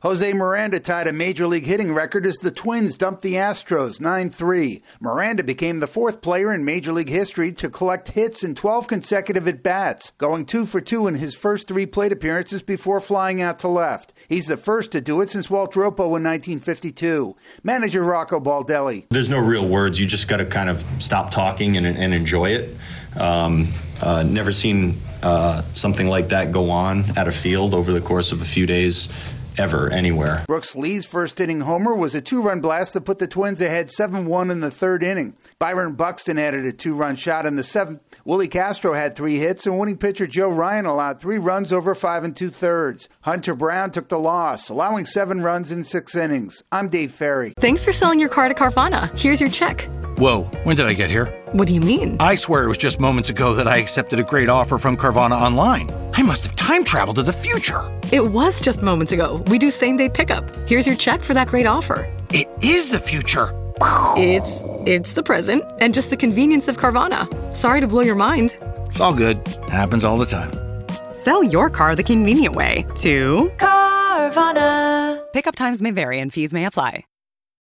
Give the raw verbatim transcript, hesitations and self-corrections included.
Jose Miranda tied a Major League hitting record as the Twins dumped the Astros nine three. Miranda became the fourth player in Major League history to collect hits in twelve consecutive at-bats, going two for two in his first three plate appearances before flying out to left. He's the first to do it since Walt Dropo in nineteen fifty-two. Manager Rocco Baldelli. There's no real words. You just got to kind of stop talking and, and enjoy it. Um, uh, never seen uh, something like that go on at a field over the course of a few days. Ever, anywhere. Brooks Lee's first inning homer was a two-run blast that put the Twins ahead seven one in the third inning. Byron Buxton added a two-run shot in the seventh. Willie Castro had three hits, and winning pitcher Joe Ryan allowed three runs over five and two-thirds. Hunter Brown took the loss, allowing seven runs in six innings. I'm Dave Ferry. Thanks for selling your car to Carvana. Here's your check. Whoa, when did I get here? What do you mean? I swear it was just moments ago that I accepted a great offer from Carvana online. I must have time traveled to the future. It was just moments ago. We do same-day pickup. Here's your check for that great offer. It is the future. It's it's the present and just the convenience of Carvana. Sorry to blow your mind. It's all good. Happens all the time. Sell your car the convenient way to Carvana. Pickup times may vary and fees may apply.